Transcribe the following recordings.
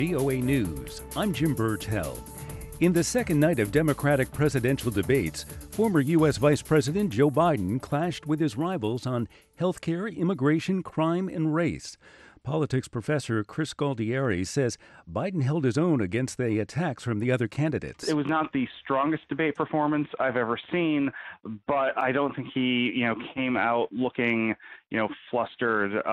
VOA News, I'm Jim Burtell. In the second night of Democratic presidential debates, former U.S. Vice President Joe Biden clashed with his rivals on healthcare, immigration, crime, and race. Politics professor Chris Gualtieri says Biden held his own against the attacks from the other candidates. It was not the strongest debate performance I've ever seen, but I don't think he, came out looking, flustered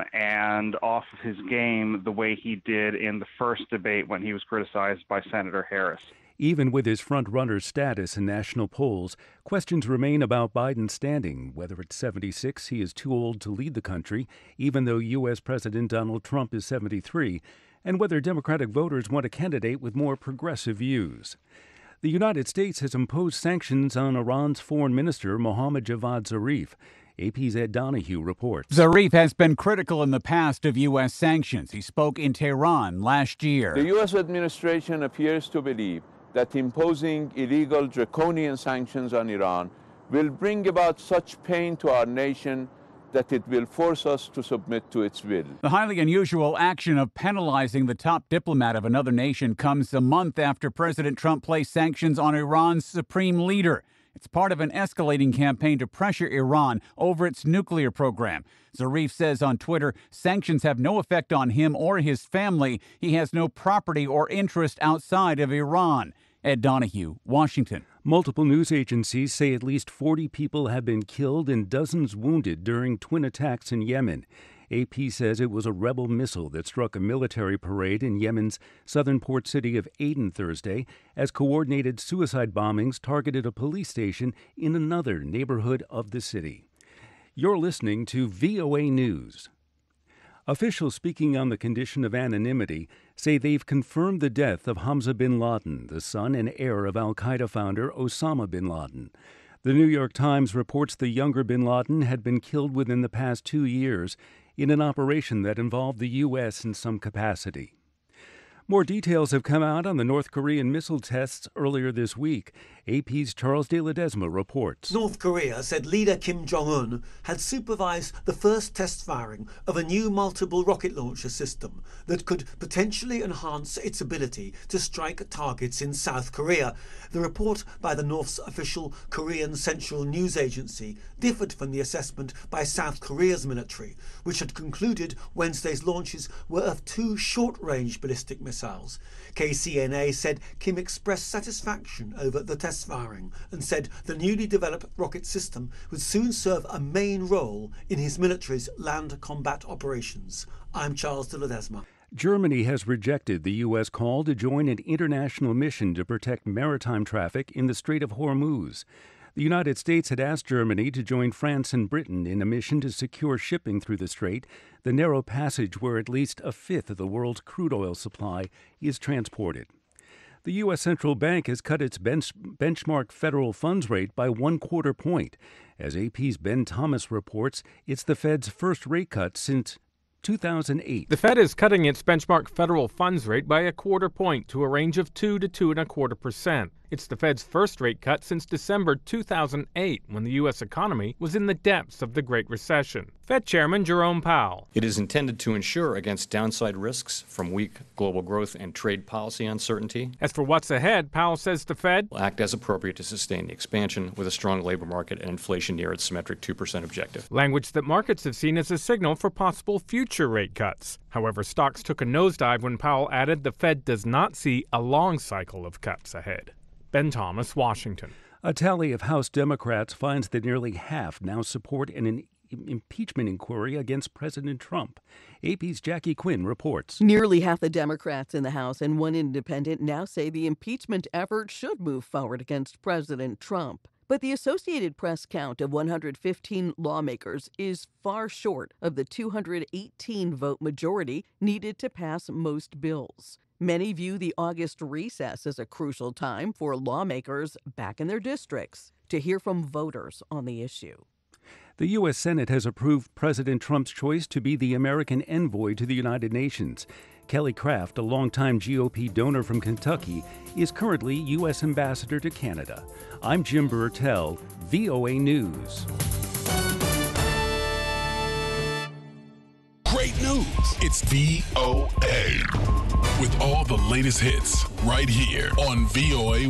and off of his game the way he did in the first debate when he was criticized by Senator Harris. Even with his front-runner status in national polls, questions remain about Biden's standing. Whether at 76 he is too old to lead the country, even though U.S. President Donald Trump is 73, and whether Democratic voters want a candidate with more progressive views. The United States has imposed sanctions on Iran's foreign minister Mohammad Javad Zarif. AP's Ed Donahue reports. Zarif has been critical in the past of U.S. sanctions. He spoke in Tehran last year. The U.S. administration appears to believe that imposing illegal draconian sanctions on Iran will bring about such pain to our nation that it will force us to submit to its will. The highly unusual action of penalizing the top diplomat of another nation comes a month after President Trump placed sanctions on Iran's supreme leader. It's part of an escalating campaign to pressure Iran over its nuclear program. Zarif says on Twitter, sanctions have no effect on him or his family. He has no property or interest outside of Iran. Ed Donahue, Washington. Multiple news agencies say at least 40 people have been killed and dozens wounded during twin attacks in Yemen. AP says it was a rebel missile that struck a military parade in Yemen's southern port city of Aden Thursday, as coordinated suicide bombings targeted a police station in another neighborhood of the city. You're listening to VOA News. Officials speaking on the condition of anonymity say they've confirmed the death of Hamza bin Laden, the son and heir of al-Qaeda founder Osama bin Laden. The New York Times reports the younger bin Laden had been killed within the past 2 years in an operation that involved the U.S. in some capacity. More details have come out on the North Korean missile tests earlier this week. AP's Charles de Ledesma reports. North Korea said leader Kim Jong-un had supervised the first test firing of a new multiple rocket launcher system that could potentially enhance its ability to strike targets in South Korea. The report by the North's official Korean Central News Agency differed from the assessment by South Korea's military, which had concluded Wednesday's launches were of 2 short-range ballistic missiles. KCNA said Kim expressed satisfaction over the test firing and said the newly developed rocket system would soon serve a main role in his military's land combat operations. I'm Charles de Ledesma. Germany has rejected the U.S. call to join an international mission to protect maritime traffic in the Strait of Hormuz. The United States had asked Germany to join France and Britain in a mission to secure shipping through the strait, the narrow passage where at least a fifth of the world's crude oil supply is transported. The U.S. Central Bank has cut its benchmark federal funds rate by 1/4 point. As AP's Ben Thomas reports, it's the Fed's first rate cut since 2008. The Fed is cutting its benchmark federal funds rate by 1/4 point to a range of 2 to 2.25%. It's the Fed's first rate cut since December 2008, when the U.S. economy was in the depths of the Great Recession. Fed Chairman Jerome Powell. It is intended to ensure against downside risks from weak global growth and trade policy uncertainty. As for what's ahead, Powell says the Fed will act as appropriate to sustain the expansion with a strong labor market and inflation near its symmetric 2% objective. Language that markets have seen as a signal for possible future rate cuts. However, stocks took a nosedive when Powell added the Fed does not see a long cycle of cuts ahead. Ben Thomas, Washington. A tally of House Democrats finds that nearly half now support an impeachment inquiry against President Trump. AP's Jackie Quinn reports. Nearly half the Democrats in the House and one independent now say the impeachment effort should move forward against President Trump. But the Associated Press count of 115 lawmakers is far short of the 218-vote majority needed to pass most bills. Many view the August recess as a crucial time for lawmakers back in their districts to hear from voters on the issue. The U.S. Senate has approved President Trump's choice to be the American envoy to the United Nations. Kelly Craft, a longtime GOP donor from Kentucky, is currently U.S. ambassador to Canada. I'm Jim Burtell, VOA News. Great news. It's VOA. with all the latest hits right here on VOA